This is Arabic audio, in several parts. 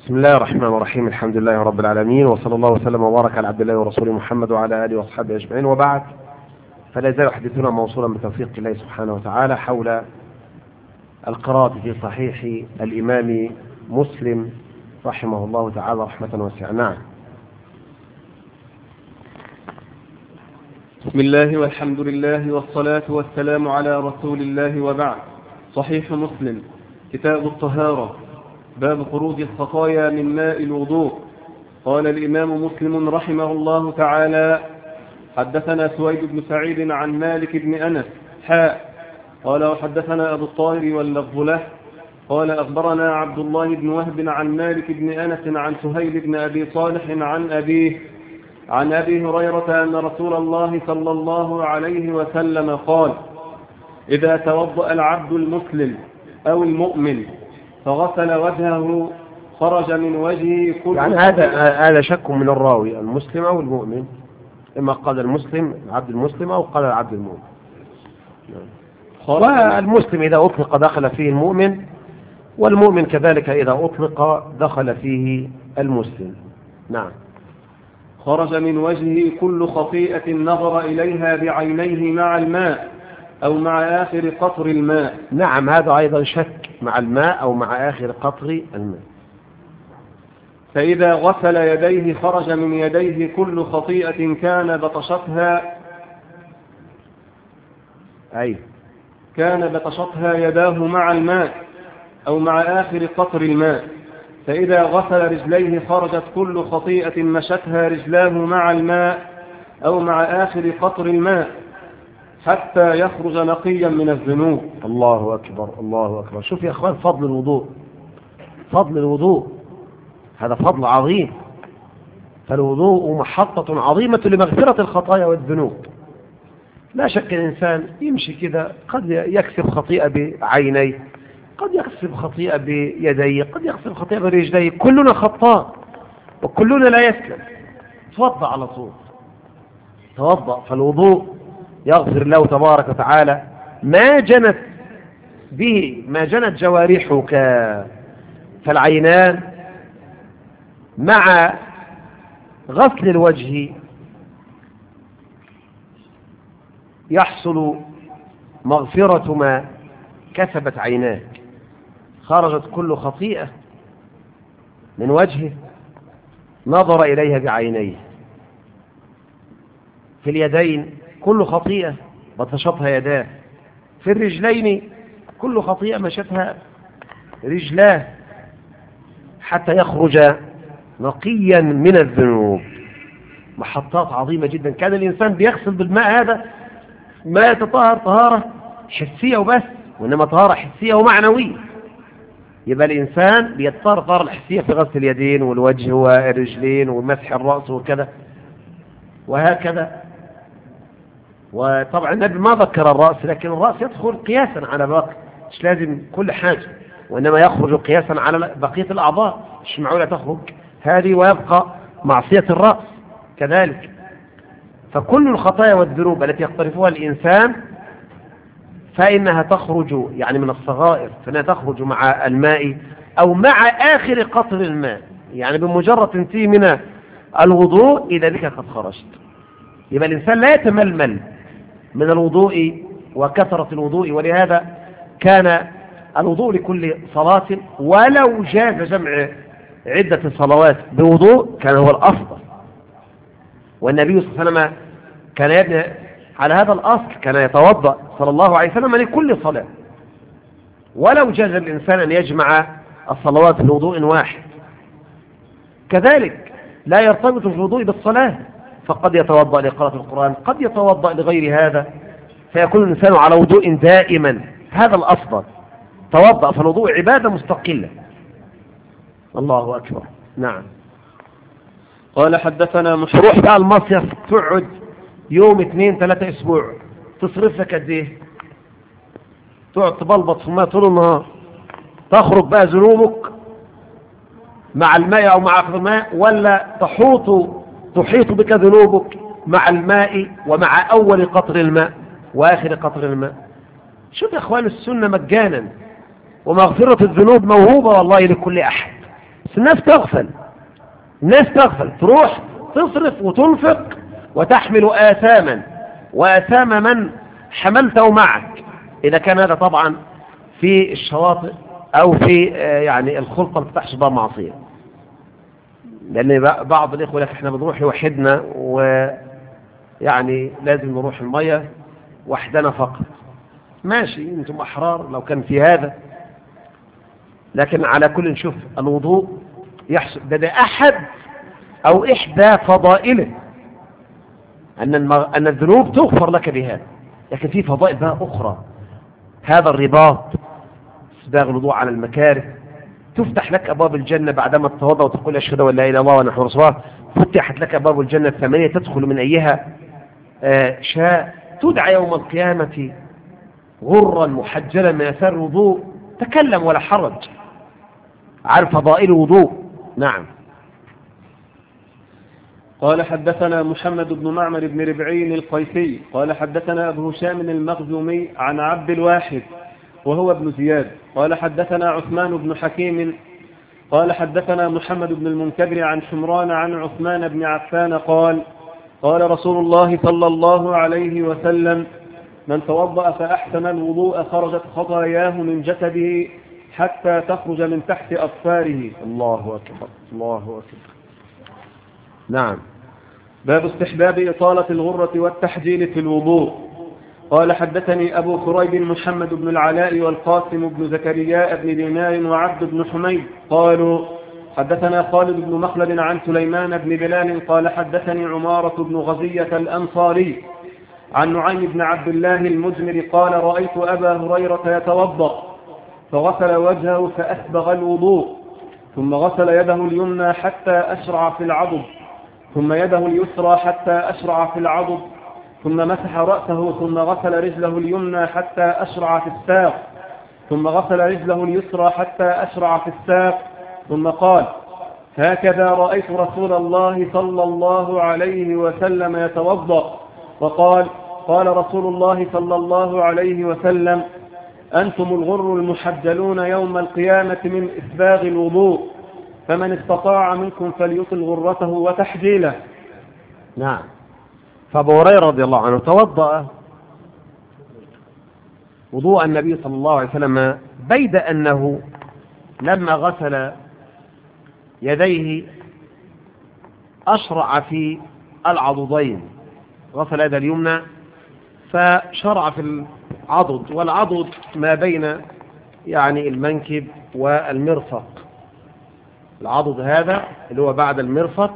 بسم الله الرحمن الرحيم. الحمد لله رب العالمين، وصلى الله وسلم وبارك على عبد الله ورسوله محمد وعلى آله وأصحابه أجمعين، وبعد. فلا يزال حديثنا موصولا بتوفيق الله سبحانه وتعالى حول القراءة في صحيح الإمام مسلم رحمه الله تعالى رحمة واسعة. نعم. بسم الله والحمد لله والصلاة والسلام على رسول الله، وبعد. صحيح مسلم، كتاب الطهارة، باب خروج الخطايا من ماء الوضوء. قال الإمام مسلم رحمه الله تعالى: حدثنا سويد بن سعيد عن مالك بن أنس قال وحدثنا أبو الطاهر واللفظ له قال أخبرنا عبد الله بن وهب عن مالك بن أنس عن سهيل بن أبي صالح عن أبي هريرة أن رسول الله صلى الله عليه وسلم قال: إذا توضأ العبد المسلم أو المؤمن فغسل وجهه خرج من وجهه كل يعني هذا شك من الراوي، المسلم أو المؤمن، إما قال المسلم عبد المسلم أو قال العبد المؤمن. والمسلم إذا أطلق دخل فيه المؤمن، والمؤمن كذلك إذا أطلق دخل فيه المسلم. نعم. خرج من وجهه كل خطيئة نظر إليها بعينيه مع الماء أو مع آخر قطر الماء. نعم، هذا أيضا شك، مع الماء أو مع آخر قطر الماء. فإذا غسل يديه خرج من يديه كل خطيئة كان بطشتها يداه مع الماء أو مع آخر قطر الماء. فإذا غسل رجليه خرجت كل خطيئة مشتها رجلاه مع الماء أو مع آخر قطر الماء حتى يخرج نقيا من الذنوب. الله أكبر، الله أكبر. شوف يا أخوان، فضل الوضوء هذا فضل عظيم. فالوضوء محطة عظيمة لمغفرة الخطايا والذنوب. لا شك الإنسان يمشي كده قد يكسب خطيئة بعينيه، قد يكسب خطيئة بيديه، قد يكسب خطيئة برجليه. كلنا خطاء وكلنا لا يسلم. توضأ على طول، توضأ. فالوضوء يغفر له تبارك وتعالى ما جنت جوارحك. فالعينان مع غسل الوجه يحصل مغفرة ما كسبت عيناك. خرجت كل خطيئة من وجهه نظر إليها بعينيه. في اليدين كل خطيئة بطشتها يداه. في الرجلين كل خطيئة مشتها رجلاه حتى يخرج نقيا من الذنوب. محطات عظيمة جدا. كان الإنسان بيغسل بالماء هذا ما يتطهر طهارة حسية وبس، وإنما طهارة حسية ومعنوية. يبقى الإنسان بيتطهر طهارة الحسية في غسل اليدين والوجه والرجلين ومسح الرأس وكذا وهكذا. وطبعا النبي ما ذكر الرأس، لكن الرأس يدخل قياسا على باقي، مش لازم كل حاجة، وإنما يخرج قياسا على بقية الأعضاء. مش معقولة تخرج هذه ويبقى معصية الرأس كذلك. فكل الخطايا والذنوب التي يقترفها الإنسان فإنها تخرج يعني من الصغائر، فإنها تخرج مع الماء أو مع آخر قطر الماء. يعني بمجرد تنتهي من الوضوء إذا بك قد خرجت. يبقى الإنسان لا يتململ من الوضوء وكثرة الوضوء. ولهذا كان الوضوء لكل صلاة، ولو جاز جمع عدة صلوات بوضوء كان هو الأفضل. والنبي صلى الله عليه وسلم كان يبني على هذا الأصل، كان يتوضأ صلى الله عليه وسلم لكل صلاة، ولو جاز الإنسان أن يجمع الصلوات بوضوء واحد. كذلك لا يرتبط الوضوء بالصلاة، فقد يتوضأ لقراءة القرآن، قد يتوضأ لغير هذا، فيكون الإنسان على وضوء دائما. هذا الأفضل. توضأ، فالوضوء عبادة مستقلة. الله أكبر. نعم. قال حدثنا روح بقى المصيف، تقعد يوم 2-3 أسبوع، تصرف لك قد إيه؟ تقعد تبلبط في الماء طول النهار، تخرج بقى ذنوبك مع الماء أو مع آخر الماء، ولا تحيط بك ذنوبك مع الماء ومع أول قطر الماء وآخر قطر الماء. شوف يا إخوان، السنة مجانا، ومغفرة الذنوب موهوبة والله لكل أحد، الناس تغفل، الناس تغفل، تروح تصرف وتنفق وتحمل آثاما وآثام من حملته معك، إذا كان هذا طبعا في الشواطئ أو في يعني الخلطة اللي تحصل بها معصية. لأن بعض الإخوة لك احنا بنروح لوحدنا ويعني لازم نروح المية وحدنا فقط. ماشي، انتم أحرار لو كان في هذا، لكن على كل نشوف الوضوء يحصل ده أحد أو إحدى فضائله، أن الذنوب تغفر لك بهذا. لكن في فضائل بقى أخرى، هذا الرباط، إسباغ الوضوء على المكاره، تفتح لك أبواب الجنة بعدما تتوضأ وتقول أشهد أن لا إله إلا الله وأنا رسول الله، فتحت لك أبواب الجنة 8 تدخل من أيها شاء، تدعى يوم القيامة غرا محجلا من أثار الوضوء، تكلم ولا حرج. عارف فضائل الوضوء. نعم. قال حدثنا محمد بن معمر بن ربعي القيسي قال حدثنا أبو هشام المخزومي عن عبد الواحد وهو ابن زياد قال حدثنا عثمان بن حكيم قال حدثنا محمد بن المنكدر عن حمران عن عثمان بن عفان قال قال رسول الله صلى الله عليه وسلم: من توضأ فأحسن الوضوء خرجت خطاياه من جسده حتى تخرج من تحت أظفاره. الله أكبر، الله أكبر. نعم. باب استحباب إطالة الغرة والتحجيل في الوضوء. قال حدثني أبو كريب محمد بن العلاء والقاسم بن زكريا بن دينار وعبد بن حميد قالوا حدثنا خالد بن مخلد عن سليمان بن بلال قال حدثني عمارة بن غزية الأنصاري عن نعيم بن عبد الله المزمر قال رأيت أبا هريرة يتوضأ فغسل وجهه فأسبغ الوضوء ثم غسل يده اليمنى حتى أشرع في العضد ثم يده اليسرى حتى أشرع في العضد ثم مسح رأسه ثم غسل رجله اليمنى حتى أشرع في الساق ثم غسل رجله اليسرى حتى أشرع في الساق ثم قال هكذا رأيت رسول الله صلى الله عليه وسلم يتوضأ. وقال قال رسول الله صلى الله عليه وسلم: أنتم الغر المحجلون يوم القيامة من إسباغ الوضوء، فمن استطاع منكم فليطل غرته وتحجيله. نعم. فأبو هريرة رضي الله عنه توضأ وضوء النبي صلى الله عليه وسلم، بيد أنه لما غسل يديه أشرع في العضدين، غسل يد اليمنى فشرع في العضد، والعضد ما بين يعني المنكب والمرفق، العضد هذا اللي هو بعد المرفق،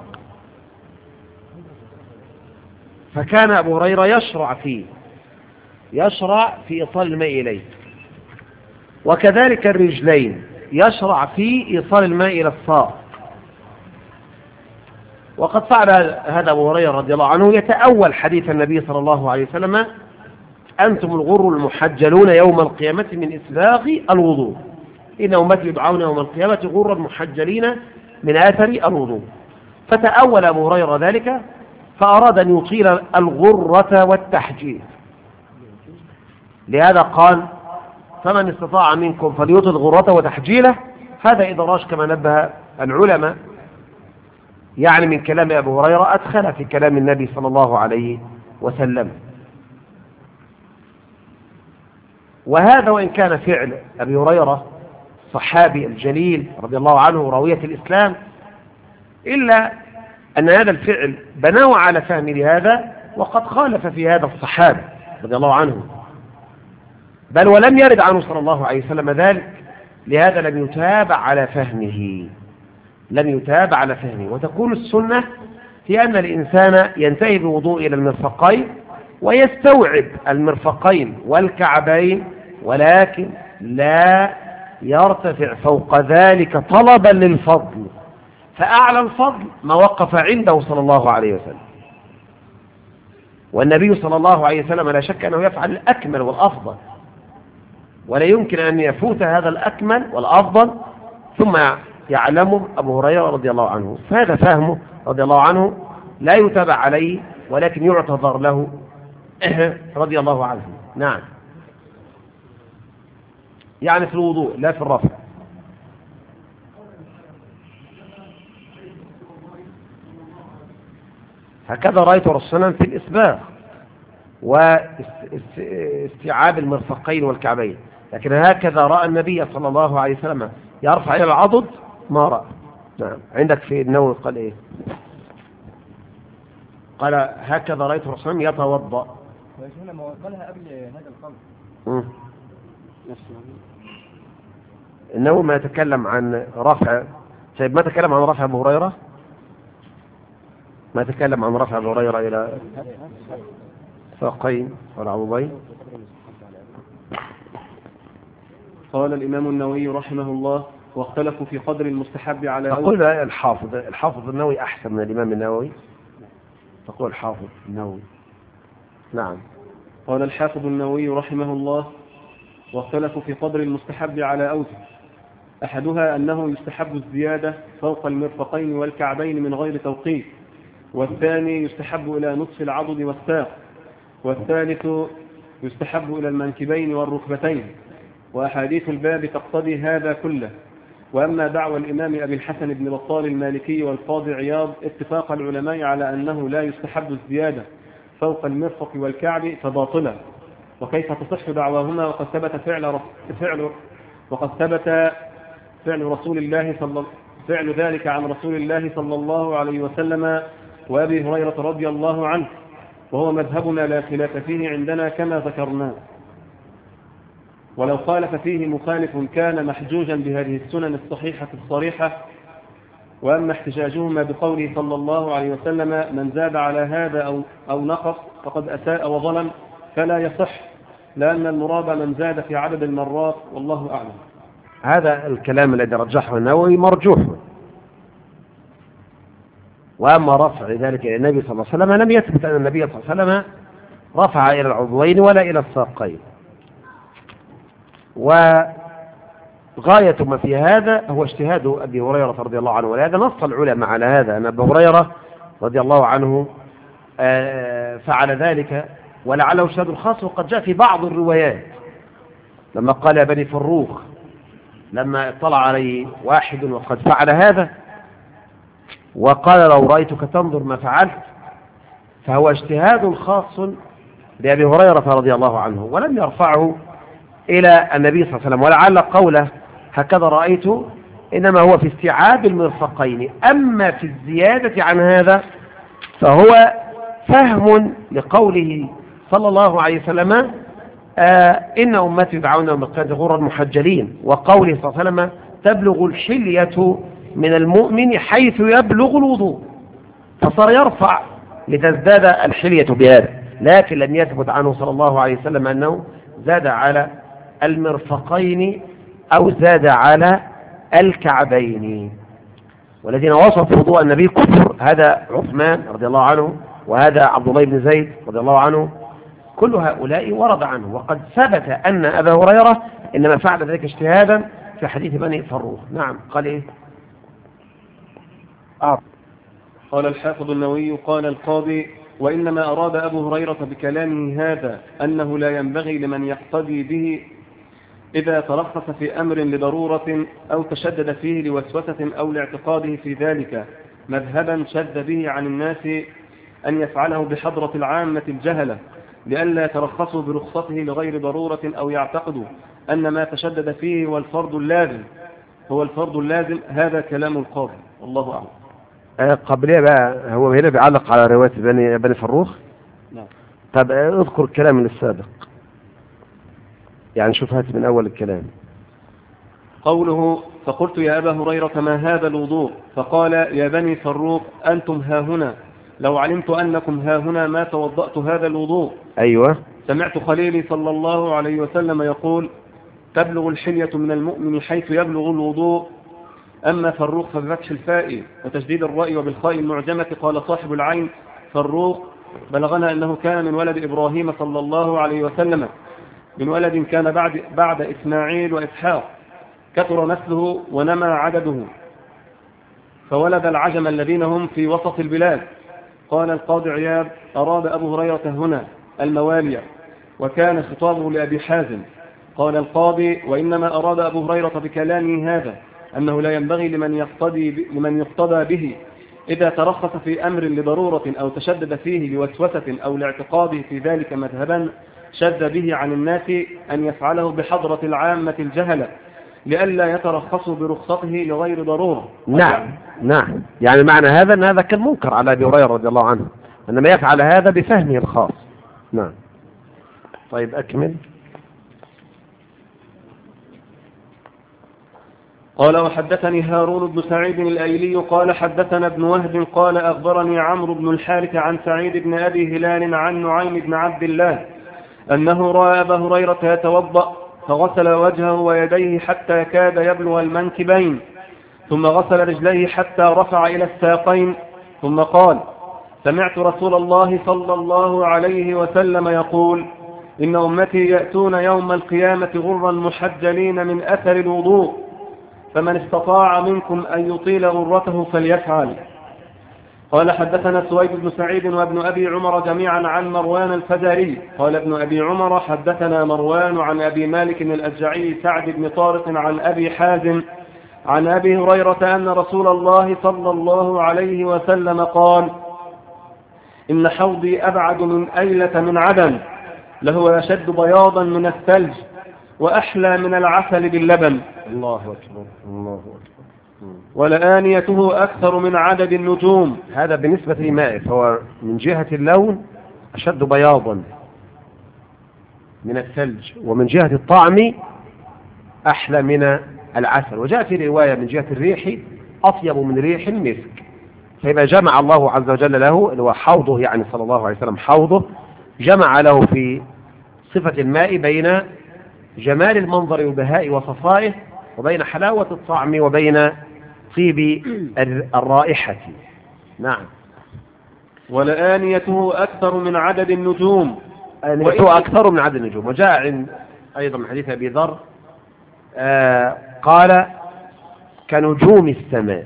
فكان أبو هريرة يشرع في إيصال الماء إليه، وكذلك الرجلين يشرع في إيصال الماء إلى الساق. وقد فعل هذا أبو هريرة رضي الله عنه يتأول حديث النبي صلى الله عليه وسلم: أنتم الغر المحجلون يوم القيامة من إسباغ الوضوء، إن أمتي يدعون يوم القيامة غرا محجلين من آثر الوضوء. فتأول أبو هريرة ذلك فأراد أن يطيل الغرة والتحجيل، لهذا قال: فمن استطاع منكم فليطل غرته وتحجيله. هذا إدراج كما نبه العلماء، يعني من كلام أبو هريرة أدخل في كلام النبي صلى الله عليه وسلم. وهذا وإن كان فعل أبي هريرة صحابي الجليل رضي الله عنه راوية الإسلام، إلا أن هذا الفعل بناه على فهم لهذا، وقد خالف في هذا الصحابي رضي الله عنه، بل ولم يرد عنه صلى الله عليه وسلم ذلك، لهذا لم يتابع على فهمه، وتكون السنة في أن الإنسان ينتهي بوضوء إلى المرفقين ويستوعب المرفقين والكعبين، ولكن لا يرتفع فوق ذلك طلبا للفضل، فأعلى الفضل ما وقف عنده صلى الله عليه وسلم. والنبي صلى الله عليه وسلم لا شك أنه يفعل الأكمل والأفضل، ولا يمكن أن يفوت هذا الأكمل والأفضل ثم يعلمه أبو هريرة رضي الله عنه. فهذا فهمه رضي الله عنه لا يتابع عليه، ولكن يعتذر له رضي الله عنه. نعم. يعني في الوضوء لا في الرفع. هكذا رأيت رسولا في الإسباغ واستيعاب المرفقين والكعبين، لكن هكذا رأى النبي صلى الله عليه وسلم يرفع إلى العضد ما رأى. نعم. عندك في النووي قال إيه؟ قال هكذا رأيت رسولا يتوضأ. ما قالها قبل هذا القول. النووي ما يتكلم عن رفع. طيب ما تكلم عن رفع أبو هريرة؟ ما تكلم عن رفع أبو هريرة إلى ساقين والعضدين؟ قال الإمام النووي رحمه الله: واختلفوا في قدر المستحب على تقول الحافظ النووي أحسن من الإمام النووي. تقول الحافظ النووي. نعم. قال الحافظ النووي رحمه الله: واختلفوا في قدر المستحب على أوجه. أحدها أنه يستحب الزيادة فوق المرفقين والكعبين من غير توقيت، والثاني يستحب إلى نصف العضد والساق، والثالث يستحب إلى المنكبين والركبتين، وأحاديث الباب تقتضي هذا كله. وأما دعوى الإمام أبي الحسن بن بطال المالكي والقاضي عياض اتفاق العلماء على أنه لا يستحب الزيادة فوق المرفق والكعب فباطلة. وكيف تصح دعواهما وقد ثبت فعل ذلك عن رسول الله صلى الله عليه وسلم وأبي هريرة رضي الله عنه، وهو مذهبنا لا خلاف فيه عندنا كما ذكرنا. ولو خالف فيه مخالف كان محجوجا بهذه السنن الصحيحة الصريحة. وأما احتجاجهما بقوله صلى الله عليه وسلم: من زاد على هذا أو نقص فقد أساء وظلم، فلا يصح، لأن المراد من زاد في عدد المرات، والله أعلم. هذا الكلام الذي رجحه النووي مرجوح. وأما رفع ذلك إلى النبي صلى الله عليه وسلم لم يثبت أن النبي صلى الله عليه وسلم رفع إلى العضوين ولا إلى الساقين. وغاية ما في هذا هو اجتهاد أبي هريرة رضي الله عنه، ولهذا نص العلماء على هذا أن أبي هريرة رضي الله عنه فعل ذلك، ولعله اجتهاد خاص. وقد جاء في بعض الروايات لما قال يا بني فروخ لما اطلع عليه واحد وقد فعل هذا وقال لو رأيتك تنظر ما فعلت، فهو اجتهاد خاص لأبي هريرة رضي الله عنه، ولم يرفعه إلى النبي صلى الله عليه وسلم. ولعل قوله هكذا رأيته إنما هو في استيعاب المرفقين. أما في الزيادة عن هذا فهو فهم لقوله صلى الله عليه وسلم: إن أمتي يدعون يوم القيامة غرا محجلين، وقوله صلى الله عليه وسلم: تبلغ الحلية من المؤمن حيث يبلغ الوضوء. فصار يرفع لتزداد الحلية بهذا، لكن لم يثبت عنه صلى الله عليه وسلم أنه زاد على المرفقين أو زاد على الكعبين. والذين وصفوا وضوء النبي كفر، هذا عثمان رضي الله عنه، وهذا عبد الله بن زيد رضي الله عنه، كل هؤلاء ورد عنه. وقد ثبت أن أبا هريرة إنما فعل ذلك اجتهادا في حديث بني فروخ. نعم. قال إيه؟ قال الحافظ النووي: قال القاضي: وإنما أراد أبو هريرة بكلامه هذا أنه لا ينبغي لمن يقتدي به إذا ترخص في أمر لضرورة أو تشدد فيه لوسوسة أو لاعتقاده في ذلك مذهبا شذ به عن الناس أن يفعله بحضرة العامة الجهلة، لئلا يترخصوا برخصته لغير ضرورة أو يعتقدوا أن ما تشدد فيه هو الفرض اللازم. هذا كلام القاضي، والله أعلم. قبليه بقى هو هنا بيعلق على رواية بني فروخ. نعم. طب اذكر الكلام من السابق، يعني شوف هات من أول الكلام. قوله: فقلت يا أبا هريرة ما هذا الوضوء؟ فقال: يا بني فروخ أنتم هاهنا، لو علمت أنكم هاهنا ما توضأت هذا الوضوء. أيوة. سمعت خليلي صلى الله عليه وسلم يقول: تبلغ الحلية من المؤمن حيث يبلغ الوضوء. أما فروخ فبفتح الفاء وتشديد الراء وبالخاء المعجمة. قال صاحب العين: فروخ بلغنا أنه كان من ولد إبراهيم صلى الله عليه وسلم، من ولد كان بعد إسماعيل وإسحاق، كثر نسله ونمى عدده، فولد العجم الذين هم في وسط البلاد. قال القاضي عياض: أراد أبو هريرة هنا الموالية، وكان خطابه لأبي حازم. قال القاضي: وإنما أراد أبو هريرة بكلامه هذا أنه لا ينبغي لمن يقتدى به إذا ترخص في أمر لضرورة أو تشدد فيه لوسوسة أو لاعتقاده في ذلك مذهبا شذ به عن الناس أن يفعله بحضرة العامة الجهلة لئلا يترخصوا برخصته لغير ضرورة. نعم يعني معنى هذا أن هذا كان منكر على أبي هريرة رضي الله عنه، إنما يفعل هذا بفهمه الخاص. نعم. طيب أكمل. قال وحدثني هارون بن سعيد الأيلي قال حدثنا ابن وهب قال أخبرني عمرو بن الحارث عن سعيد بن أبي هلال عن نعيم بن عبد الله أنه رأى أبا هريرة يتوضأ فغسل وجهه ويديه حتى كاد يبلغ المنكبين ثم غسل رجليه حتى رفع إلى الساقين ثم قال سمعت رسول الله صلى الله عليه وسلم يقول إن أمتي يأتون يوم القيامة غرا محجلين من أثر الوضوء فمن استطاع منكم أن يطيل غرته فليفعل. قال حدثنا سويد بن سعيد وابن أبي عمر جميعا عن مروان الفزاري قال ابن أبي عمر حدثنا مروان عن أبي مالك الأشجعي سعد بن طارق عن أبي حازم عن أبي هريرة أن رسول الله صلى الله عليه وسلم قال إن حوضي أبعد من أيلة من عدن له أشد بياضا من الثلج وأحلى من العسل باللبن. الله أكبر الله أكبر. ولآنيته أكثر من عدد النجوم. هذا بالنسبة لمائه، فهو من جهة اللون أشد بياضا من الثلج، ومن جهة الطعم أحلى من العسل، وجاء في رواية من جهة الريح أطيب من ريح المسك. فإذا جمع الله عز وجل له اللي هو حوضه، يعني صلى الله عليه وسلم حوضه، جمع له في صفة الماء بين جمال المنظر وبهاء وصفائه، وبين حلاوة الطعم، وبين طيب الرائحة. نعم. ولآنيته أكثر من عدد النجوم. آنيته أكثر من عدد النجوم. وجاء أيضا من حديث أبي ذر قال كنجوم السماء،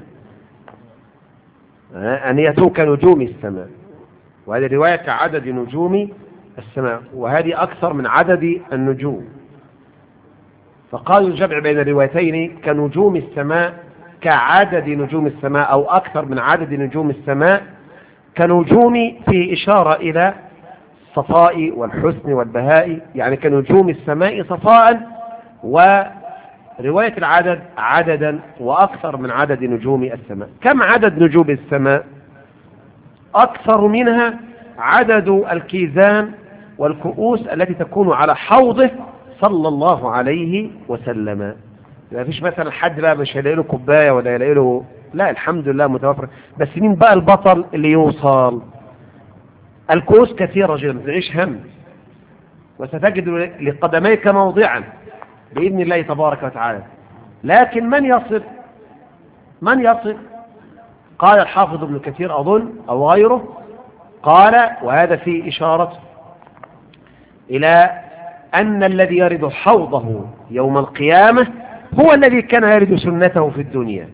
آنيته كنجوم السماء، وهذه الرواية كعدد نجوم السماء، وهذه أكثر من عدد النجوم. فقالوا الجمع بين الروايتين كنجوم السماء كعدد نجوم السماء، أو أكثر من عدد نجوم السماء. كنجوم في إشارة إلى الصفاء والحسن والبهاء، يعني كنجوم السماء صفاء، ورواية العدد عددا وأكثر من عدد نجوم السماء. كم عدد نجوم السماء؟ أكثر منها عدد الكيزان والكؤوس التي تكون على حوضه صلى الله عليه وسلم. ما فيش مثلا حد بقى مش هيلاقي له كوبايه ولا يلاقي له، لا الحمد لله متوفر. بس مين بقى البطل اللي يوصل؟ الكؤوس كثيره جدا، ما تلاقيش هم، وستجد لقدميك موضعا باذن الله تبارك وتعالى. لكن من يصل؟ من يصل؟ قال الحافظ ابن كثير أظن أو غيره، قال وهذا فيه إشارة إلى أن الذي يرد حوضه يوم القيامة هو الذي كان يرد سنته في الدنيا.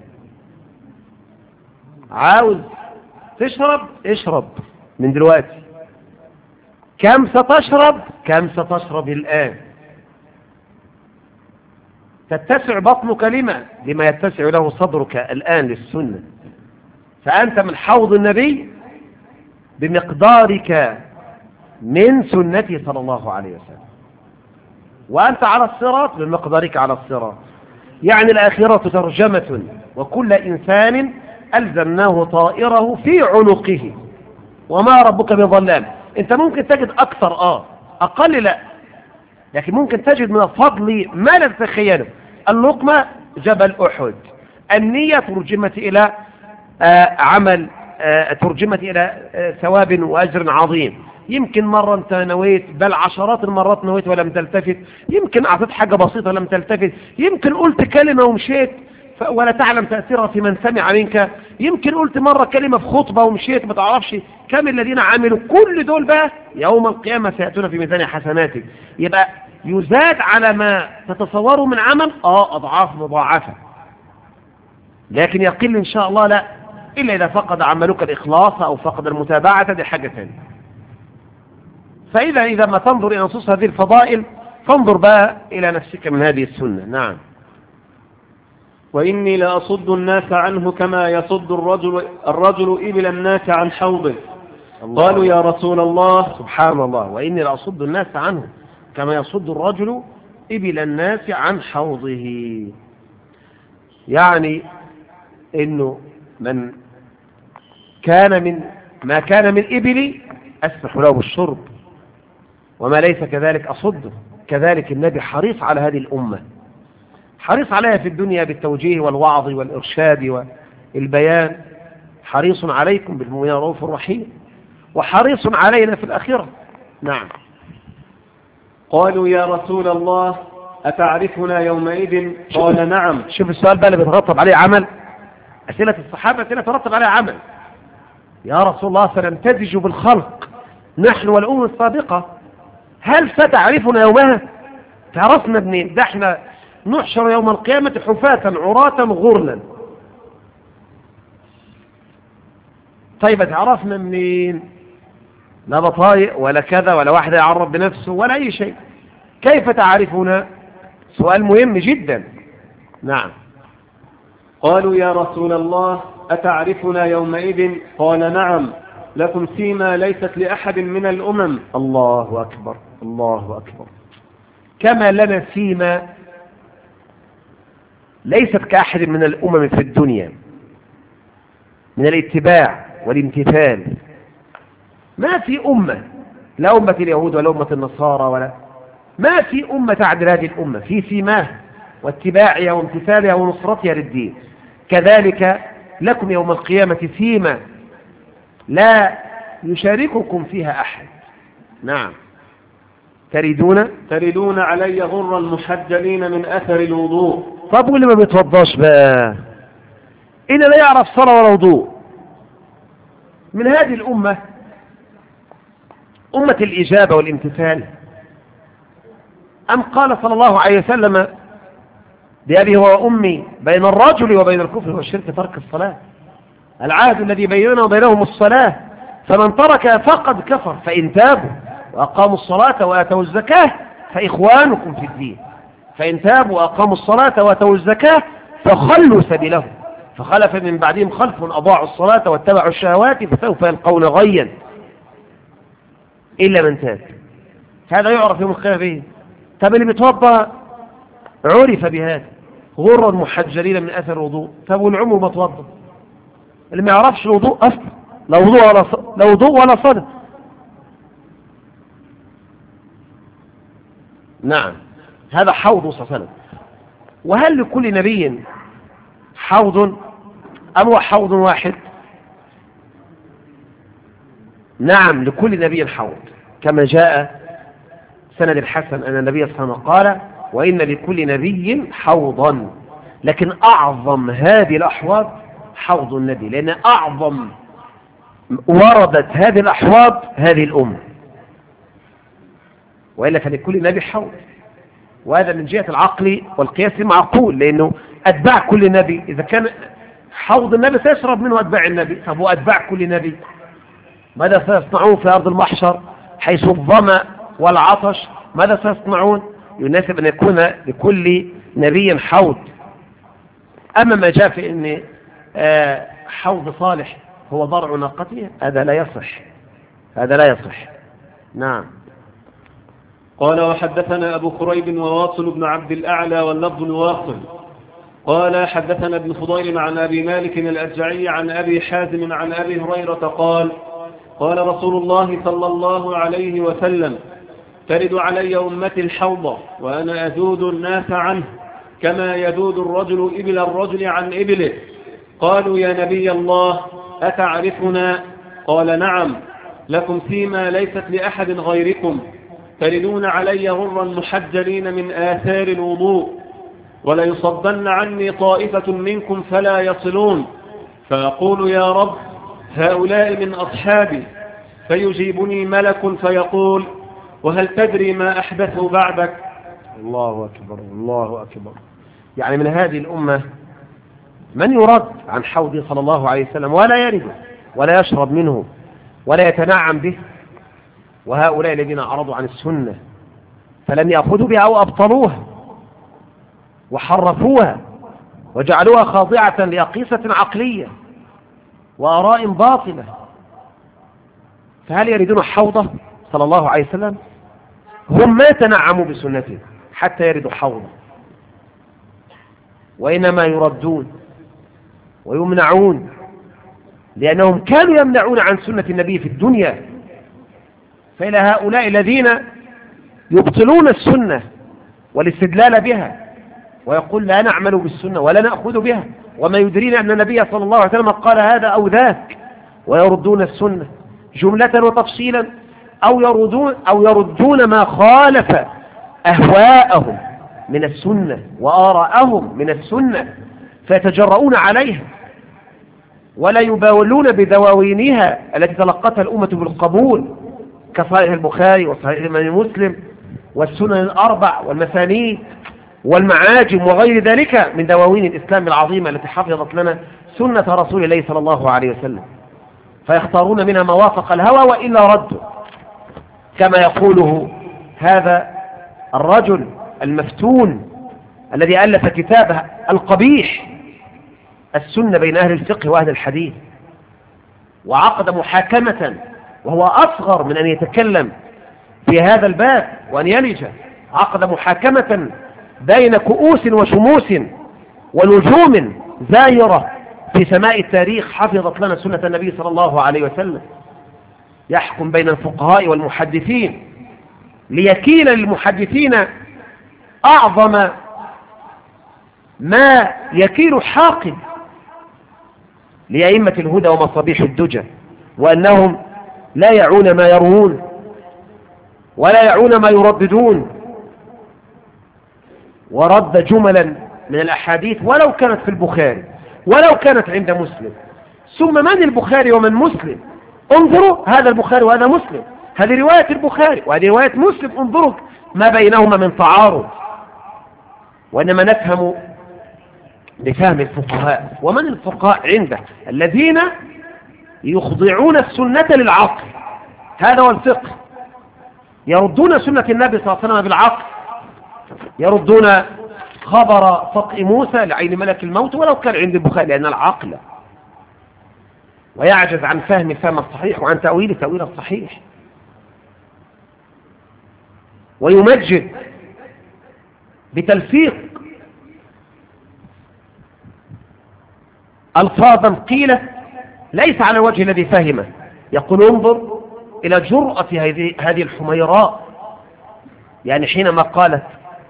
عاوز تشرب اشرب من دلوقتي. كم ستشرب؟ كم ستشرب الآن؟ تتسع بطنك لما يتسع له صدرك الآن للسنة. فأنت من حوض النبي بمقدارك من سنته صلى الله عليه وسلم، وأنت على الصراط بمقدارك على الصراط. يعني الآخرة ترجمة، وكل إنسان ألزمناه طائره في عنقه، وما ربك بظلام. أنت ممكن تجد أكثر أقل لا، لكن ممكن تجد من الفضل ما لا تتخيله. اللقمة جبل أحد، النية ترجمت إلى عمل، ترجمت إلى ثواب وأجر عظيم. يمكن مرة أنت نويت، بل عشرات المرات نويت ولم تلتفت. يمكن أعطيت حاجة بسيطة لم تلتفت. يمكن قلت كلمة ومشيت ولا تعلم تأثيرها في من سمع منك. يمكن قلت مرة كلمة في خطبة ومشيت ما تعرفش كم الذين عملوا. كل دول بقى يوم القيامة سيأتون في ميزان حسناتك. يبقى يزاد على ما تتصوروا من عمل أضعاف مضاعفة، لكن يقل إن شاء الله لا، إلا إذا فقد عملك الإخلاص أو فقد المتابعة، دي حاجة ثانية. فإذا ما تنظر إلى نصوص هذه الفضائل فانظر بقى إلى نفسك من هذه السنة. نعم. وإني لأصد الناس عنه كما يصد الرجل إبل الناس عن حوضه. قالوا يا رسول الله. سبحان الله. وإني لأصد الناس عنه كما يصد الرجل إبل الناس عن حوضه. يعني إنه من كان ما كان من إبلي أسمح له بالشرب، وما ليس كذلك أصده. كذلك النبي حريص على هذه الأمة، حريص عليها في الدنيا بالتوجيه والوعظ والإرشاد والبيان. حريص عليكم بالمؤمنين رؤوف رحيم، وحريص علينا في الآخرة. نعم. قالوا يا رسول الله أتعرفنا يومئذ؟ قال نعم. شوف السؤال بقى اللي بيترتب عليه عمل. أسئلة الصحابة أسئلة ترتب عليها عمل. يا رسول الله سنمتزج بالخلق نحن والأمم السابقة، هل ستعرفنا يومها؟ تعرفنا منين؟ ده احنا نحشر يوم القيامة حفاة عراة غرلا. طيب تعرفنا منين؟ لا بطايق ولا كذا ولا واحد يعرف بنفسه ولا أي شيء. كيف تعرفنا؟ سؤال مهم جدا. نعم. قالوا يا رسول الله أتعرفنا يومئذ؟ قال نعم، لكم سيما ليست لأحد من الأمم. الله أكبر، الله أكبر. كما لنا سيما ليست كأحد من الأمم في الدنيا من الاتباع والامتثال. ما في أمة، لا أمة اليهود ولا أمة النصارى ولا ما في أمة تعدل هذه الأمة في سيماها واتباعها وامتثالها ونصرتها للدين. كذلك لكم يوم القيامة سيما لا يشارككم فيها أحد. نعم. تردون علي غرا محجلين من أثر الوضوء. طب واللي ما بيتوضاش بقى، إلا لا يعرف صلاة ولا وضوء من هذه الأمة، أمة الإجابة والامتثال، أم قال صلى الله عليه وسلم بأبي وأمي بين الرجل وبين الكفر والشرك ترك الصلاة، العهد الذي بيننا وبينهم الصلاة، فمن ترك فقد كفر، فإن تابوا وأقاموا الصلاة وآتوا الزكاة فإخوانكم في الدين، فإن تابوا وأقاموا الصلاة وآتوا الزكاة فخلوا سبيلهم، فخلف من بعدهم خلف أضاعوا الصلاة واتبعوا الشهوات فسوف يلقون غيا إلا من تاب. هذا يعرف يوم القيامة به. طب اللي بيتوضا عرف بهذا غرا محجلين من أثر الوضوء. طب والعمر ما توضا، اللي ما يعرفش الوضوء أصلا، لا وضوء ولا صلاة. نعم. هذا حوض صلى الله عليه وسلم. وهل لكل نبي حوض أم هو حوض واحد؟ نعم، لكل نبي حوض، كما جاء سند الحسن أن النبي صلى الله عليه وسلم قال وإن لكل نبي حوضا، لكن أعظم هذه الأحواض حوض النبي، لأن أعظم وردت هذه الأحواض هذه الأمة، وإلا فلكل نبي حوض. وهذا من جهة العقل والقياس معقول، لأنه أتباع كل نبي إذا كان حوض النبي سيشرب منه أتباع النبي، طب وأتباع كل نبي ماذا سيصنعون في أرض المحشر حيث الظمأ والعطش؟ ماذا سيصنعون؟ يناسب أن يكون لكل نبي حوض. أما ما جاء في أن حوض صالح هو ضرع ناقته، هذا لا يصح، هذا لا يصح. نعم. قال وحدثنا أبو كريب وواصل بن عبد الأعلى واللفظ الواصل قال حدثنا ابن فضيل عن أبي مالك الأشجعي عن أبي حازم عن أبي هريرة قال قال رسول الله صلى الله عليه وسلم ترد علي أمتي الحوض وأنا أذود الناس عنه كما يذود الرجل إبل الرجل عن إبله. قالوا يا نبي الله أتعرفنا؟ قال نعم، لكم فيما ليست لأحد غيركم، تردون علي غرا محجلين من آثار الوضوء، وليصدن عني طائفة منكم فلا يصلون، فأقول يا رب هؤلاء من أصحابي، فيجيبني ملك فيقول وهل تدري ما أحدثوا بعدك؟ الله أكبر، الله أكبر. يعني من هذه الأمة من يرد عن حوضه صلى الله عليه وسلم ولا يرده ولا يشرب منه ولا يتنعم به، وهؤلاء الذين أعرضوا عن السنة فلم يأخذوا بها أو أبطلوها وحرفوها وجعلوها خاضعة لأقيسة عقلية وآراء باطلة. فهل يريدون حوضه صلى الله عليه وسلم؟ هم ما تنعموا بسنته حتى يردوا حوضه، وإنما يردون ويمنعون لأنهم كانوا يمنعون عن سنة النبي في الدنيا. فإلى هؤلاء الذين يبطلون السنة والاستدلال بها ويقول لا نعمل بالسنة ولا نأخذ بها، وما يدرينا أن النبي صلى الله عليه وسلم قال هذا أو ذاك، ويردون السنة جملة وتفصيلا، أو يردون ما خالف أهواءهم من السنة وآراءهم من السنة فيتجرؤون عليها ولا يباولون بدواوينها التي تلقتها الأمة بالقبول كصحيح البخاري وصحيح الإمام مسلم والسنن الأربع والمسانيد والمعاجم وغير ذلك من دواوين الإسلام العظيمة التي حفظت لنا سنة رسول الله صلى الله عليه وسلم، فيختارون منها ما وافق الهوى وإلا ردوا، كما يقوله هذا الرجل المفتون الذي ألف كتابه القبيح السنة بين أهل الفقه وأهل الحديث، وعقد محاكمة وهو أصغر من أن يتكلم في هذا الباب وأن يلج، عقد محاكمة بين كؤوس وشموس ونجوم زاهرة في سماء التاريخ حفظت لنا سنة النبي صلى الله عليه وسلم، يحكم بين الفقهاء والمحدثين ليكيل للمحدثين أعظم ما يكيل حاقد لأئمة الهدى ومصابيح الدجى، وأنهم لا يعون ما يروون ولا يعون ما يرددون، ورد جملا من الأحاديث ولو كانت في البخاري ولو كانت عند مسلم. ثم من البخاري ومن مسلم؟ انظروا، هذا البخاري وهذا مسلم، هذه رواية البخاري وهذه رواية مسلم، انظروا ما بينهما من تعارض. وإنما نفهم بفهم الفقهاء. ومن الفقهاء عنده؟ الذين يخضعون السنة للعقل، هذا هو الفقه، يردون سنة النبي صلى الله عليه وسلم بالعقل، يردون خبر فقه موسى لعين ملك الموت ولو كان عند البخاري لأن العقل، ويعجز عن فهم الفهم الصحيح وعن تأويل الصحيح، ويمجد بتلفيق ألفاظا قيلة ليس على الوجه الذي فهمه. يقول انظر إلى جرأة هذه الحميراء، يعني حينما قالت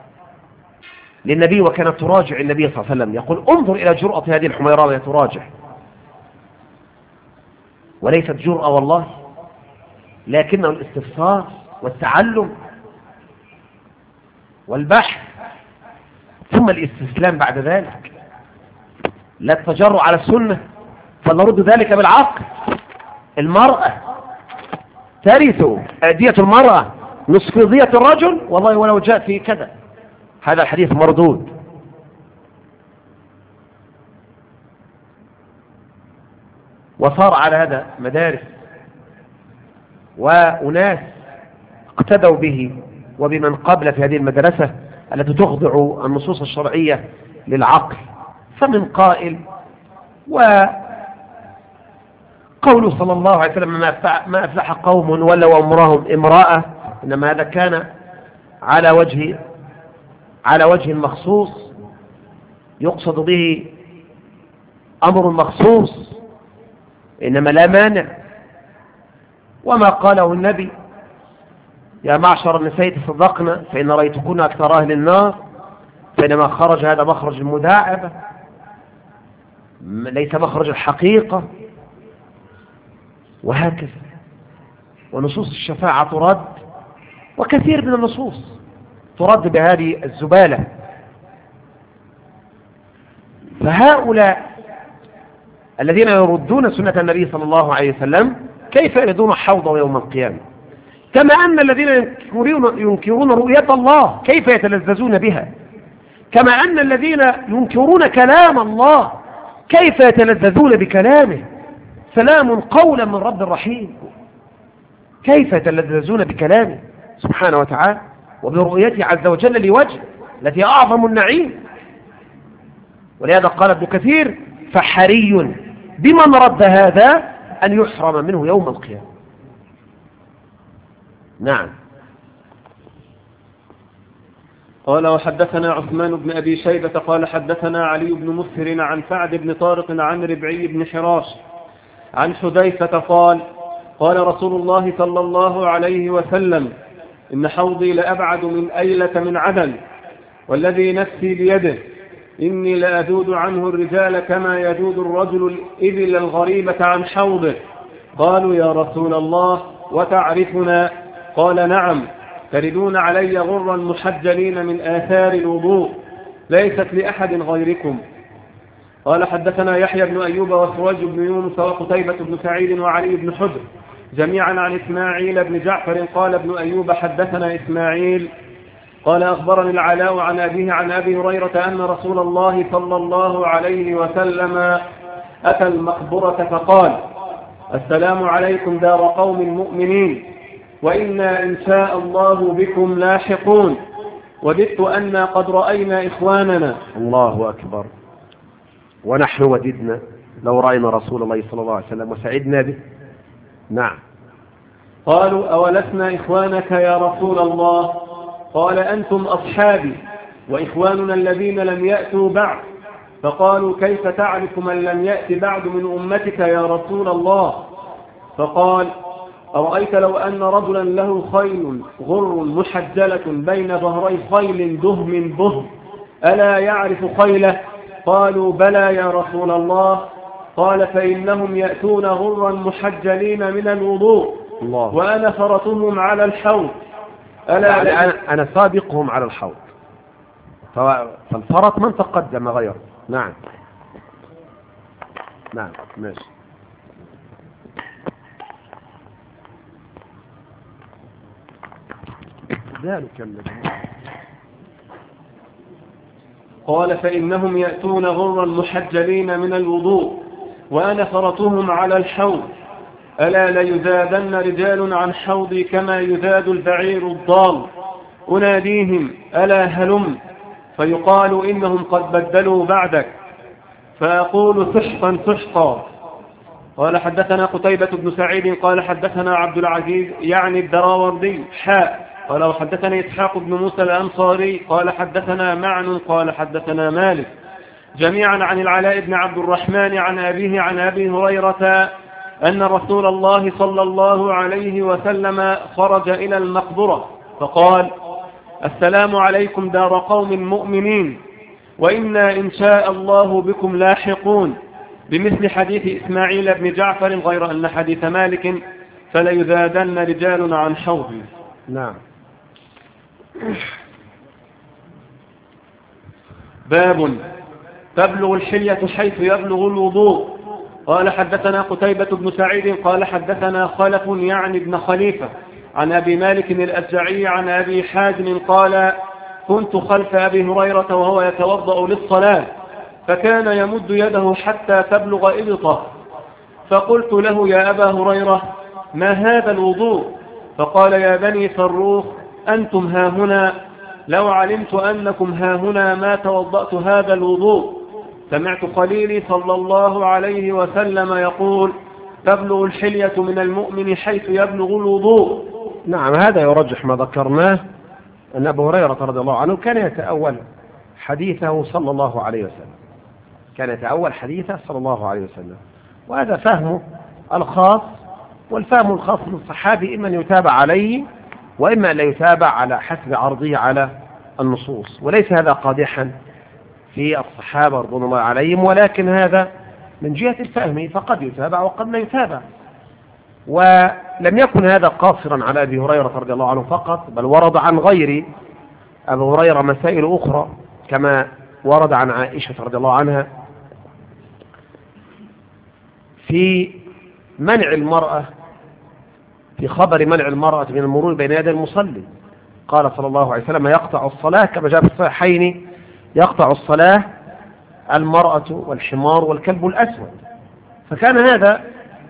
للنبي وكانت تراجع النبي صلى الله عليه وسلم، يقول انظر إلى جرأة هذه الحميراء وهي تراجع، وليست جرأة والله لكنه الاستفسار والتعلم والبحث ثم الاستسلام بعد ذلك، لا التجرؤ على السنة، فنرد ذلك بالعقل. المرأة ترث أدية المرأة نصف دية الرجل والله ولو جاء في كذا، هذا الحديث مردود. وصار على هذا مدارس وأناس اقتدوا به وبمن قبل في هذه المدرسة التي تخضع النصوص الشرعية للعقل. فمن قائل وقوله صلى الله عليه وسلم ما أفلح قوم ولوا أمرهم امرأة، إنما هذا كان على وجه مخصوص يقصد به أمر مخصوص، إنما لا مانع. وما قاله النبي يا معشر النساء تصدقن فإن رأيتكن أكثر أهل النار، فإنما خرج هذا مخرج المداعبة ليس مخرج الحقيقة، وهكذا. ونصوص الشفاعة ترد، وكثير من النصوص ترد بهذه الزبالة. فهؤلاء الذين يردون سنة النبي صلى الله عليه وسلم كيف يردون حوضه يوم القيامة؟ كما أن الذين ينكرون رؤية الله كيف يتلذذون بها؟ كما أن الذين ينكرون كلام الله كيف يتلذذون بكلامه؟ سلام قولا من رب رحيم. كيف يتلذذون بكلامه سبحانه وتعالى وبرؤيته عز وجل لوجه التي أعظم النعيم؟ ولهذا قال ابن كثير فحري بمن رد هذا أن يحرم منه يوم القيامة. نعم. قال وحدثنا عثمان بن أبي شيبة قال حدثنا علي بن مسهر عن سعد بن طارق عن ربعي بن حراش عن حذيفة قال قال رسول الله صلى الله عليه وسلم إن حوضي لأبعد من أيلة من عدن والذي نفسي بيده إني لأذود عنه الرجال كما يذود الرجل الإبل الغريبة عن حوضه. قالوا يا رسول الله وتعرفنا؟ قال نعم، تردون علي غرا محجلين من آثار الوضوء ليست لأحد غيركم. قال حدثنا يحيى بن أيوب وسراج بن يونس وقتيبة بن سعيد وعلي بن حجر جميعا عن إسماعيل بن جعفر قال ابن أيوب حدثنا إسماعيل قال أخبرني العلاء عن أبيه عن أبي هريرة أن رسول الله صلى الله عليه وسلم أتى المقبرة فقال السلام عليكم دار قوم مؤمنين وإنا إن شاء الله بكم لاحقون وددت أن قد رأينا إخواننا. الله أكبر. ونحن وددنا لو رأينا رسول الله صلى الله عليه وسلم وسعدنا به. نعم. قالوا أولسنا إخوانك يا رسول الله؟ قال أنتم أصحابي وإخواننا الذين لم يأتوا بعد. فقالوا كيف تعرف من لم يأت بعد من أمتك يا رسول الله؟ فقال أرأيت لو أن رجلا له خيل غر محجلة بين ظهري خيل دهم بهم ألا يعرف خيله؟ قالوا بلى يا رسول الله. قال فإنهم يأتون غرا محجلين من الوضوء الله. وأنا فرطهم على الحوض يعني أنا سابقهم على الحوض. فالفرط من تقدم غيره. نعم. نعم ماشي. ذلك الذي قال فإنهم يأتون غرا محجلين من الوضوء وأنا فرطهم على الحوض ألا ليزادن رجال عن حوضي كما يزاد البعير الضال أناديهم ألا هلم فيقال إنهم قد بدلوا بعدك فأقول سحقا سحقا. قال حدثنا قتيبة بن سعيد قال حدثنا عبد العزيز يعني الدراوردي قال وحدثني إسحاق بن موسى الأنصاري قال حدثنا معن قال حدثنا مالك جميعا عن العلاء بن عبد الرحمن عن أبيه عن أبي هريرة أن رسول الله صلى الله عليه وسلم خرج إلى المقبرة فقال السلام عليكم دار قوم مؤمنين وإنا إن شاء الله بكم لاحقون بمثل حديث إسماعيل بن جعفر غير أن حديث مالك فليزادن رجال عن حوضي. نعم. باب تبلغ الحلية حيث يبلغ الوضوء. قال حدثنا قتيبة بن سعيد قال حدثنا خلف يعني ابن خليفة عن أبي مالك الأشجعي عن أبي حازم قال كنت خلف أبي هريرة وهو يتوضأ للصلاة فكان يمد يده حتى تبلغ إبطه فقلت له يا أبا هريرة ما هذا الوضوء؟ فقال يا بني فروخ أنتم هاهنا لو علمت أنكم هاهنا ما توضأت هذا الوضوء. سمعت خليلي صلى الله عليه وسلم يقول تبلغ الحلية من المؤمن حيث يبلغ الوضوء. نعم هذا يرجح ما ذكرناه أن أبو هريرة رضي الله عنه كان يتأول حديثه صلى الله عليه وسلم كان يتأول حديثه صلى الله عليه وسلم وهذا فهمه الخاص والفهم الخاص للصحابي إما أن يتابع عليه وإما أن لا يتابع على حسب عرضه على النصوص وليس هذا قادحا في الصحابة رضوان الله عليهم ولكن هذا من جهة الفهم فقد يتابع وقد لا يتابع ولم يكن هذا قاصرا على أبي هريرة رضي الله عنه فقط بل ورد عن غير أبي هريرة مسائل أخرى كما ورد عن عائشة رضي الله عنها في منع المرأة في خبر منع المرأة من المرور بين يدي المصلي قال صلى الله عليه وسلم يقطع الصلاة كما جاء في الصحيحين يقطع الصلاة المرأة والحمار والكلب الأسود فكان هذا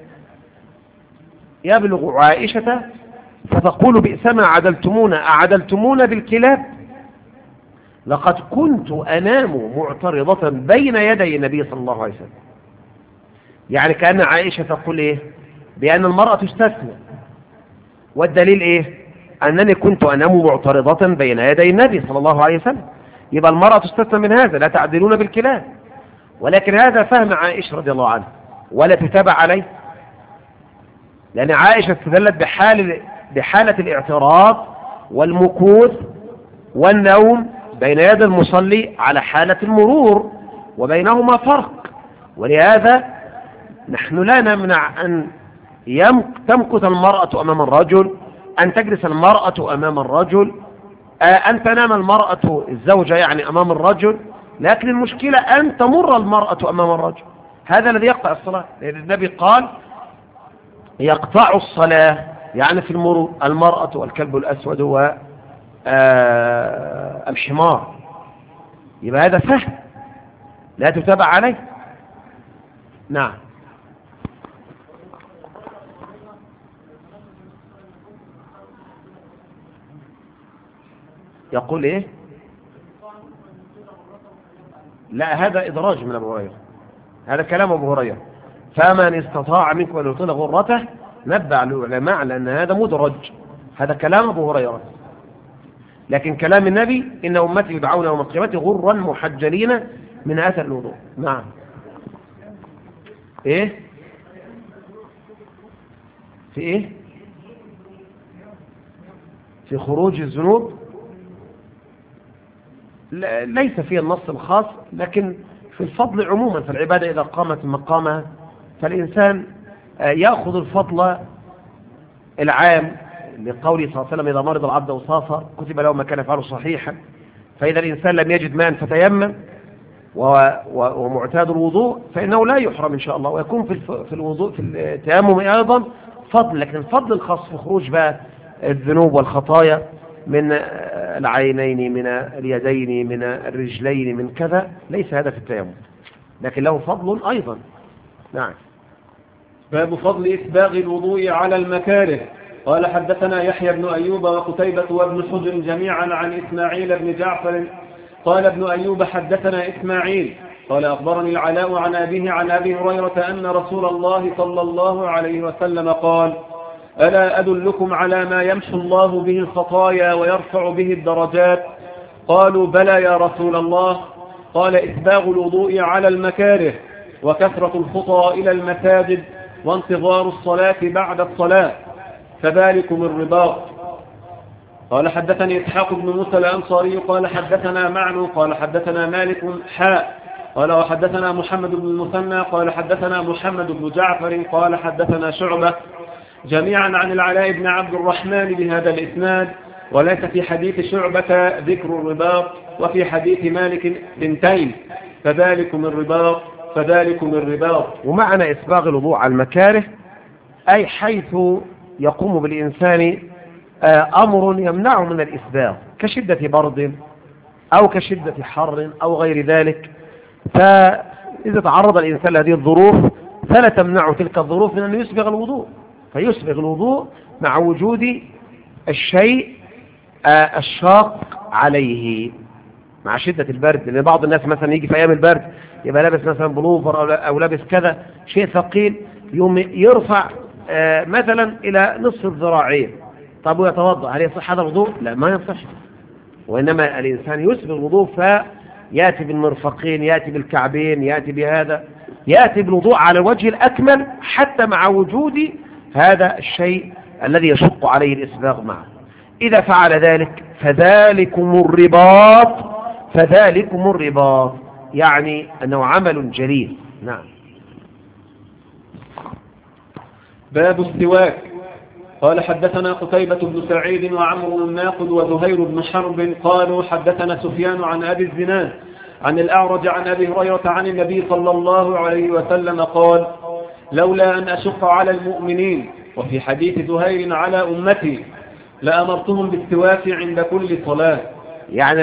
يبلغ عائشة فتقول بئسما عدلتمونا أعدلتمونا بالكلاب لقد كنت أنام معترضة بين يدي النبي صلى الله عليه وسلم. يعني كأن عائشة تقول إيه؟ بأن المرأة تستثنى، والدليل إيه؟ أنني كنت أنام معترضة بين يدي النبي صلى الله عليه وسلم. يبقى المرأة تستثنى من هذا، لا تعدلون بالكلام. ولكن هذا فهم عائشة رضي الله عنها ولا تتابع عليه، لأن عائشة استدلت بحالة الاعتراض والمكوث والنوم بين يد المصلي على حالة المرور، وبينهما فرق. ولهذا نحن لا نمنع أن تمكث المرأة أمام الرجل، أن تجلس المرأة أمام الرجل، أن تنام المرأة الزوجة يعني أمام الرجل، لكن المشكلة أن تمر المرأة أمام الرجل. هذا الذي يقطع الصلاة، لأن النبي قال يقطع الصلاة يعني في المرور المرأة والكلب الأسود والحمار. يبقى هذا فهم لا تتابع عليه. نعم. يقول ايه؟ لا، هذا إدراج من أبو هريرة، هذا كلام أبو هريرة. فمن استطاع منكم أن يطيل غرته نبع العلماء على أن هذا مدرج، هذا كلام أبو هريرة. لكن كلام النبي إن أمتي يدعون يوم القيامة غرا محجلين من أثر الوضوء. نعم. إيه؟ في إيه؟ في خروج الذنوب ليس فيه النص الخاص، لكن في الفضل عموما في العبادة إذا قامت مقامها فالإنسان يأخذ الفضل العام، لقوله صلى الله عليه وسلم إذا مرض العبد أو سافر كتب له ما كان يفعله صحيحا. فإذا الإنسان لم يجد ماء فتيمم ومعتاد الوضوء فإنه لا يحرم إن شاء الله، ويكون في الوضوء في التيمم أيضا فضل. لكن الفضل الخاص في خروج بقى الذنوب والخطايا من العينين، من اليدين، من الرجلين، من كذا، ليس هذا في التيمم، لكن له فضل أيضا. نعم. باب فضل إسباغ الوضوء على المكاره. قال حدثنا يحيى بن أيوب وقتيبة وابن حجر جميعا عن إسماعيل بن جعفر قال ابن أيوب حدثنا إسماعيل قال أخبرني العلاء عن أبيه عن أبي هريرة أن رسول الله صلى الله عليه وسلم قال ألا أدلكم على ما يمحو الله به الخطايا ويرفع به الدرجات؟ قالوا بلى يا رسول الله. قال إسباغ الوضوء على المكاره، وكثرة الخطى إلى المساجد، وانتظار الصلاة بعد الصلاة، فذلكم الرباط. قال حدثني إسحاق بن موسى الأنصاري قال حدثنا معن قال حدثنا مالك قال وحدثنا محمد بن المثنى قال حدثنا محمد بن جعفر قال حدثنا شعبة جميعا عن العلاء بن عبد الرحمن بهذا الإسناد، وليس في حديث شعبة ذكر الرباط، وفي حديث مالك بنتين، فذلكم الرباط فذلكم الرباط. ومعنى إسباغ الوضوء على المكاره أي حيث يقوم بالإنسان أمر يمنعه من الإسباغ كشدة برد أو كشدة حر أو غير ذلك، فإذا تعرض الإنسان لهذه الظروف فلا تمنع تلك الظروف من أن يسبغ الوضوء، فيسبغ الوضوء مع وجود الشيء الشاق عليه مع شدة البرد. لأن بعض الناس مثلا يجي في أيام البرد يبقى لابس مثلا بلوفر أو لابس كذا شيء ثقيل، يوم يرفع مثلا إلى نصف الذراعين، طب ويتوضأ، هل يصح هذا الوضوء؟ لا، ما يصح. وإنما الإنسان يسبغ الوضوء فيأتي بالمرفقين، يأتي بالكعبين، يأتي بهذا، يأتي بالوضوء على الوجه الأكمل حتى مع وجود هذا الشيء الذي يشق عليه الإسباغ معه. إذا فعل ذلك فذلكم الرباط، فذلكم الرباط، يعني أنه عمل جليل. نعم. باب السواك. قال حدثنا قتيبة بن سعيد وعمرو الناقد وزهير بن حرب قالوا حدثنا سفيان عن أبي الزناد عن الأعرج عن أبي هريرة عن النبي صلى الله عليه وسلم قال لولا أن أشق على المؤمنين، وفي حديث زهير على أمتي، لأمرتهم بالسواك عند كل صلاة. يعني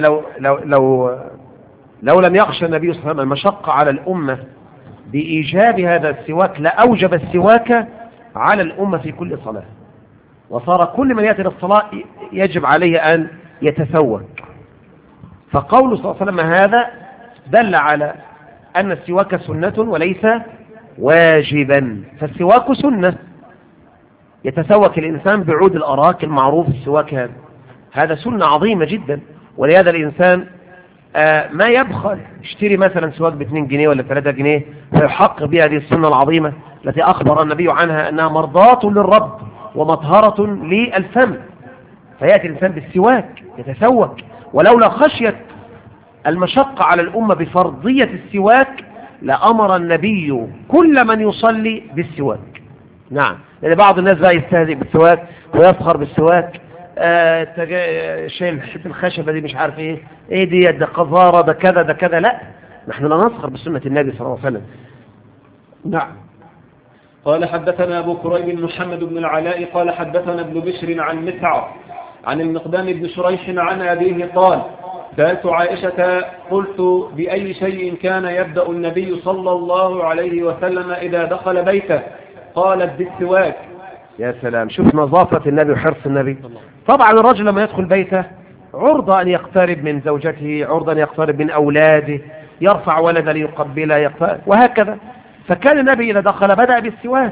لو لم يخشى النبي صلى الله عليه وسلم المشقة على الأمة بإيجاب هذا السواك لأوجب السواك على الأمة في كل صلاة، وصار كل من يأتي للصلاة يجب عليه أن يتسوك. فقول صلى الله عليه وسلم هذا دل على أن السواك سنة وليس واجبا. فالسواك سنة، يتسوك الإنسان بعود الأراك المعروف السواك، هذا سنة عظيمة جدا. ولهذا الإنسان ما يبخل يشتري مثلا سواك ب2 جنيه ولا 3 جنيه فيحقق بها هذه السنة العظيمة التي أخبر النبي عنها أنها مرضاة للرب ومطهرة للفم. فيأتي الإنسان بالسواك يتسوك، ولولا خشية المشقة على الأمة بفرضية السواك لأمر النبي كل من يصلي بالسواك. نعم، لأن بعض الناس بقى يستهزئ بالسواك ويفخر بالسواك، شيء حتة الخشبة دي مش عارف ايه دي، ده قذارة، ده كذا ده كذا. لا، نحن لا نسخر بسنة النبي صلى الله عليه وسلم. نعم. قال حدثنا أبو كريب محمد بن العلاء قال حدثنا ابن بشر عن مسعر عن المقدام بن شريح عن أبيه قال سألت عائشة قلت بأي شيء كان يبدأ النبي صلى الله عليه وسلم إذا دخل بيته؟ قالت بالسواك. يا سلام، شوف نظافة النبي وحرص النبي. طبعا الرجل لما يدخل بيته عرضة أن يقترب من زوجته، عرضة أن يقترب من أولاده، يرفع ولدا ليقبله وهكذا. فكان النبي إذا دخل بدأ بالسواك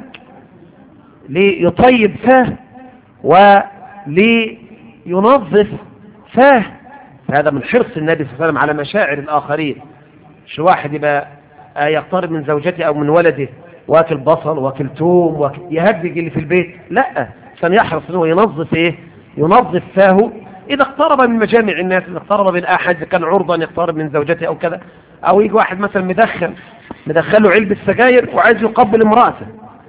ليطيب فاه ولينظف فاه. هذا من حرص النبي صلى الله عليه وسلم على مشاعر الآخرين. مش واحد يبقى يقترب من زوجته أو من ولده واكل بصل واكل توم يهدج اللي في البيت، لا، عشان يحرص انه ينظف فاه. إذا اقترب من مجامع الناس، إذا اقترب من أحد، كان عرضا يقترب من زوجته أو كذا، أو يجي واحد مثلا مدخله علبة سجاير وعايز يقبل امرأته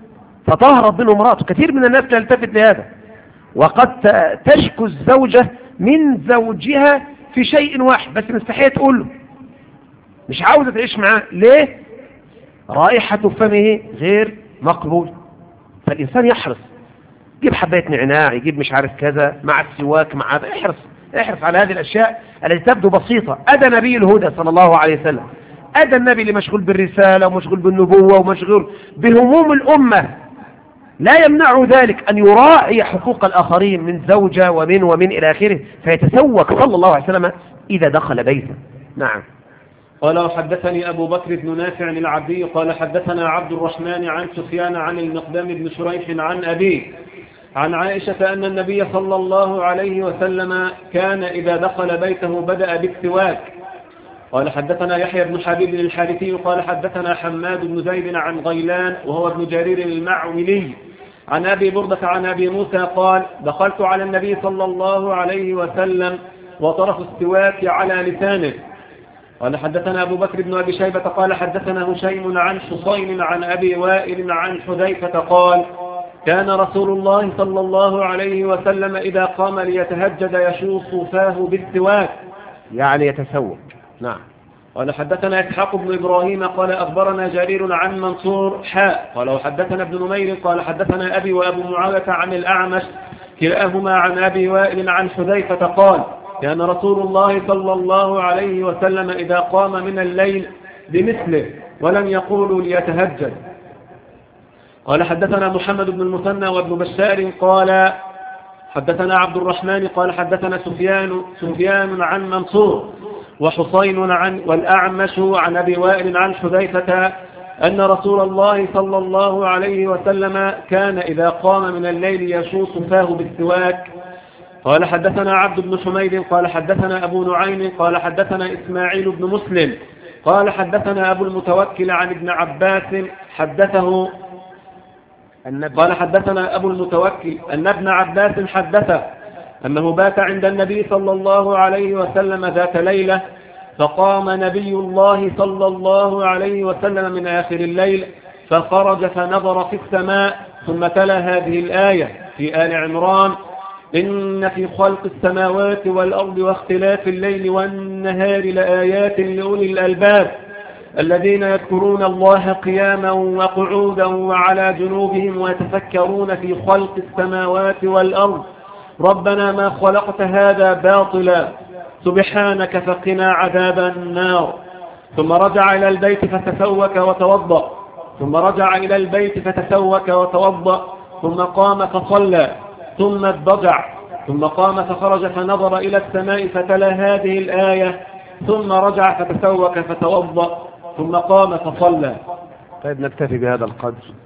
فتهرب منه امرأته. كثير من الناس تلتفت لهذا، وقد تشكو الزوجة من زوجها في شيء واحد بس مستحيل تقول له، مش عاوزة تعيش معاه. ليه؟ رائحة فمه غير مقبول. فالإنسان يحرص، يجيب حباية نعناع، يجيب مش عارف كذا مع السواك مع هذا. احرص على هذه الأشياء التي تبدو بسيطة. أدى نبي الهدى صلى الله عليه وسلم، أدى النبي اللي مشغول بالرسالة ومشغول بالنبوة ومشغول بهموم الأمة، لا يمنع ذلك أن يراعي حقوق الآخرين من زوجة ومن إلى آخره، فيتسوك صلى الله عليه وسلم إذا دخل بيته. نعم. قال وحدثني أبو بكر بن نافع العبدي قال حدثنا عبد الرحمن عن سفيان عن المقدام بن شريح عن أبيه عن عائشة أن النبي صلى الله عليه وسلم كان إذا دخل بيته بدأ بالسواك. قال حدثنا يحيى بن حبيب الحارثي قال حدثنا حماد بن زيد عن غيلان وهو ابن جرير المعولي عن أبي بردة عن أبي موسى قال دخلت على النبي صلى الله عليه وسلم وطرف السواك على لسانه. قال حدثنا أبو بكر بن أبي شيبة قال حدثنا هشيم عن حصين عن أبي وائل عن حذيفة قال كان رسول الله صلى الله عليه وسلم إذا قام ليتهجد يشوص فاه بالسواك، يعني يتسوق. نعم. قال حدثنا إسحاق بن إبراهيم قال أخبرنا جرير عن منصور قال وحدثنا ابن نمير قال حدثنا أبي وأبو معاوية عن الأعمش كلاهما عن أبي وائل عن حذيفة قال كان رسول الله صلى الله عليه وسلم إذا قام من الليل بمثله ولم يقولوا ليتهجد. قال حدثنا محمد بن المثنى وابن بشار قال حدثنا عبد الرحمن قال حدثنا سفيان عن منصور وحصين والأعمش عن أبي وائل عن حذيفة أن رسول الله صلى الله عليه وسلم كان إذا قام من الليل يشوص فاه بالسواك. قال حدثنا عبد بن حميد قال حدثنا أبو نعيم قال حدثنا إسماعيل بن مسلم قال حدثنا أبو المتوكل عن ابن عباس حدثه قال حدثنا أبو المتوكل أن ابن عباس حدثه أنه بات عند النبي صلى الله عليه وسلم ذات ليلة فقام نبي الله صلى الله عليه وسلم من آخر الليل فخرج فنظر في السماء ثم تلا هذه الآية في آل عمران إن في خلق السماوات والأرض واختلاف الليل والنهار لآيات لأولي الألباب الذين يذكرون الله قياما وقعودا وعلى جنوبهم ويتفكرون في خلق السماوات والأرض ربنا ما خلقت هذا باطلا سبحانك فقنا عذاب النار. ثم رجع إلى البيت فتسوك وتوضأ ثم قام فصلى ثم اضطجع ثم قام فخرج فنظر إلى السماء فتلا هذه الآية ثم رجع فتسوك فتوضأ ثم قام فصلى. طيب نكتفي بهذا القدر.